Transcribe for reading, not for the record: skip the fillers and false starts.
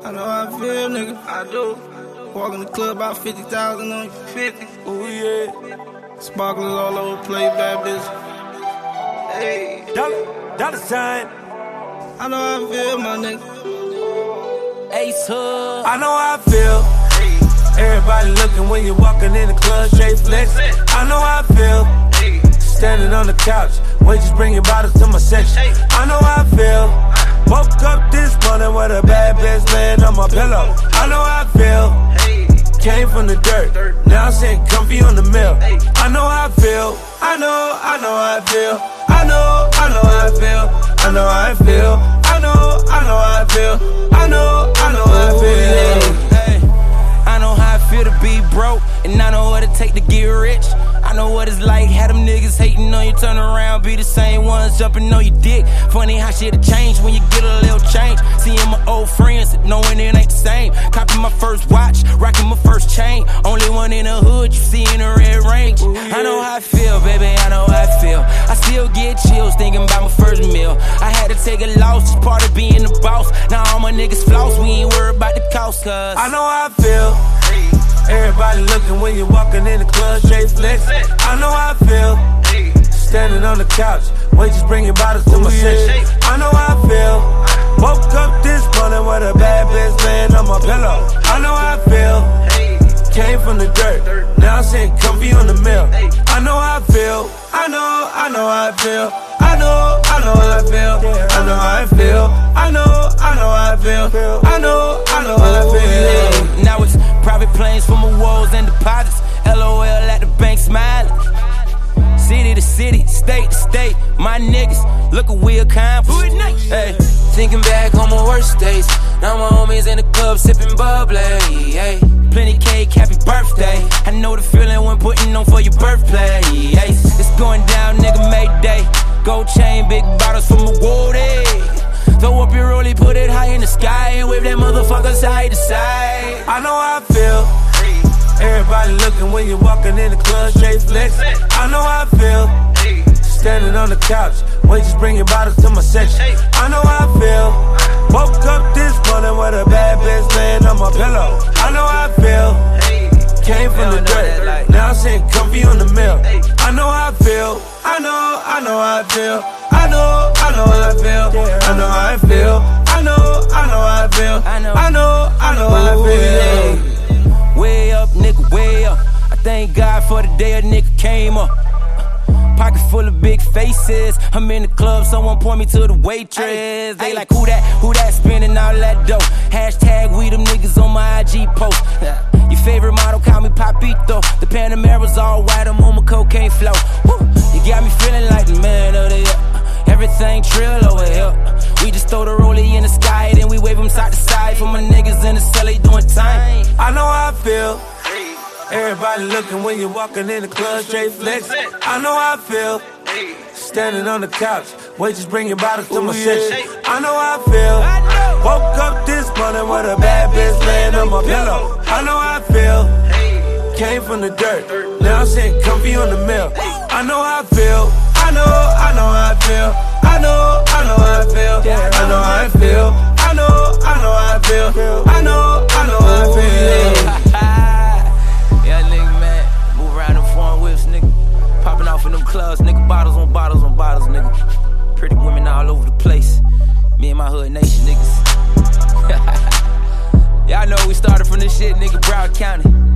I know how I feel, nigga. I do. Walk in the club, about 50,000 on you. 50. Ooh, yeah. Sparklers all over the place, bad bitch. Hey. Dollar sign. I know how I feel, my nigga. Ace Hood. I know how I feel. Everybody looking when you're walking in the club, straight flex. I know how I feel. Standing on the couch, waiters bringing bottles to my section. I know how I feel. Woke up this morning with a bad bitch laying on my pillow. I know how I feel. Came from the dirt, now I'm sitting comfy on the mill. I know how I feel. I know how I feel. I know how I feel. I know how I feel. I know how I feel. I know how I feel. I know how I feel to be broke, and I know what it take to get rich. I know what it's like, had them niggas hating on you, turn around, be the same ones jumping on your dick. Funny how shit'll change when you get a little change. Seeing my old friends, knowing it ain't the same. Copping my first watch, rocking my first chain. Only one in the hood, you see in the red range. I know how I feel, baby, I know how I feel. I still get chills thinking about my first meal. I had to take a loss, it's part of being the boss. Now all my niggas floss, we ain't worried about the cost, cause I know how I feel. Everybody looking when you're walking in the club, straight flex. I know how I feel. Standing on the couch, waiters bringing bottles to my section. I know how I feel. Woke up this morning with a bad bitch laying on my pillow. I know how I feel. Came from the dirt, now I'm sitting comfy on the mill. I know how I feel. I know how I feel. I know how I feel. I know how I feel. I know how I feel. I know how I feel. Now it's private planes for my walls and deposits. LOL at the bank smiling. City to city, state to state. My niggas, look what we accomplished. Hey, thinking back on my worst days. Now my homies in the club sipping bubbly. Hey, plenty cake, happy birthday. I know the feeling when putting on for your birthday. Hey, it's going down, nigga, Mayday. Gold chain, big bottles from a Woody. Throw up your rollie, put it high in the sky, and wave that motherfucker side to side. I know how I feel. Everybody looking when you're walking in the club, straight flex. I know how I feel. Standing on the couch, waiters bringing bottles to my section. I know how I feel. Woke up this morning with a bad bitch laying on my pillow. I know how I feel. Came from the dirt, now I'm sitting comfy on the mill. I know how I feel. I know how I feel. I know how I feel. I know how I feel. I know how I feel. I know how I feel. Way up, nigga, way up. I thank God for the day a nigga came up. Pocket full of big faces. I'm in the club, someone point me to the waitress. They like, who that spending all that dough? Hashtag we them niggas on my IG post. Your favorite model, call me Papito. The Panamera's all white, I'm on my cocaine flow. Woo. You got me feeling like the man of the year. Everything trill over here. We just throw the rollie in the sky, then we wave them side to side. For my niggas in the cell, they doing time. I know how I feel. Everybody looking when you're walking in the club, straight flex. I know how I feel. Standing on the couch, waiters bringing bottles to my section. I know how I feel. Woke up this morning with a bad bitch laying on my pillow. I know how I feel. Came from the dirt, now I'm sitting comfy on the mill. I know how I feel. I know how I feel. I know how I feel. I know how I feel. I know how I feel. I know how I feel. Yeah, nigga, man, move around them foreign whips, nigga. Popping off in them clubs, nigga. Bottles on bottles on bottles, nigga. Pretty women all over the place. Me and my hood nation, niggas. Y'all know we started from this shit, nigga. Broward County.